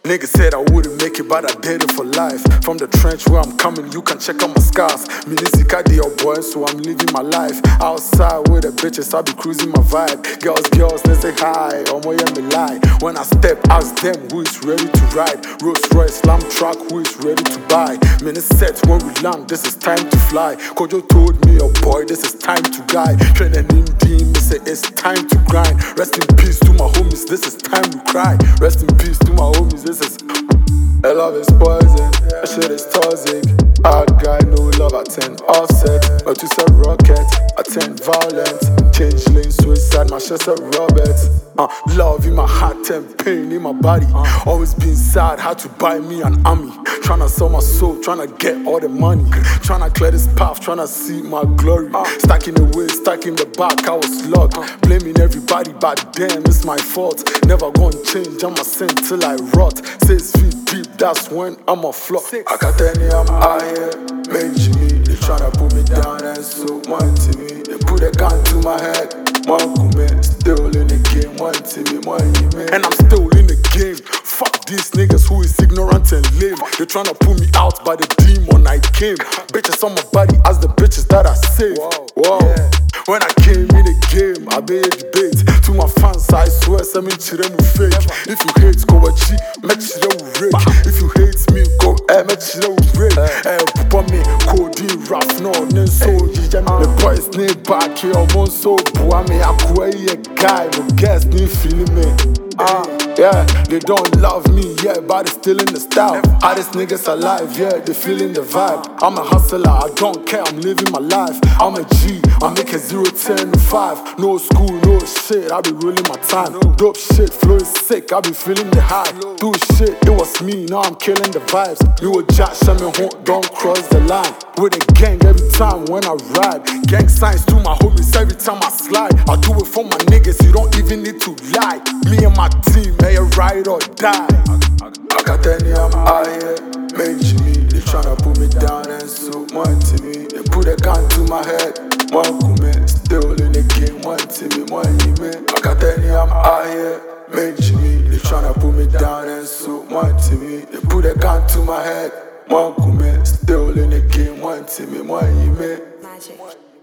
Niggas said I wouldn't make it, but I did it for life. From the trench where I'm coming, you can check out my scars. Minisika your boy, so I'm living my life. Outside with the bitches, I be cruising my vibe. Girls, they say hi, omo yeah me lie. When I step, ask them who is ready to ride. Rolls Royce, slam truck, who is ready to buy. Set when we land, this is time to fly. Kojo told me, oh boy, this is time to die. Training in team, me say it's time to grind. Rest in peace to my homies, this is time to cry. Rest in peace to my homies, this is. I love is poison, that shit is toxic. Hard guy, no love, I 10 offset. But you said rocket, I 10 violent. Change lane, suicide, my chest a Robert. Love in my heart and pain in my body. Always been sad, had to buy me an army. Tryna sell my soul, tryna get all the money. Tryna clear this path, tryna see my glory. Stuck in the way, stuck in the back, I was locked. Blaming everybody, but damn, it's my fault. Never gonna change, I'ma sin till I rot. 6 feet deep, that's when I'm a flop. I can tell you I'm out here, make Jimmy. They tryna put me down and so one to me. They put a gun to my head, one man. Still in the game, one to me, one you man. And I'm still in the game. Fuck these niggas who is ignorant and lame. They tryna pull me out by the demon I came. Bitches on my body as the bitches that I saved. Whoa. Yeah. When I came in the game, I made debate. To my fans, I swear, some children will fake. If you hate, go a cheat, make children will rake. If you hate me, go make children will rake. Papa me, codeine, rap, no, then so the boys need back here, I'm so boy, me, I a guy, but guess need feeling me. Yeah, they don't love me, yeah, but they still in the style. Hottest niggas alive, yeah, they feeling the vibe. I'm a hustler, I don't care, I'm living my life. I'm a G, I make a 0, 10 to 5. No school, no shit, I be rolling my time. Dope shit, flow is sick, I be feeling the high. Do shit, it was me, now I'm killing the vibes. You a Josh, I'm a home, don't cross the line. With a gang every time when I ride. Gang signs to my homies every time I slide. I do it for my niggas, you don't even need to lie. Me and my team, may ride or die. I can tell you I'm out here, make Jimmy. They tryna put me down and so one to me. They put a gun to my head, one man. Still in the game, one to me, one you man. I can tell you I'm out here, make Jimmy. They tryna put me down and so one to me. They put a gun to my head, one man. Still in the game, one to me, one you man. Magic.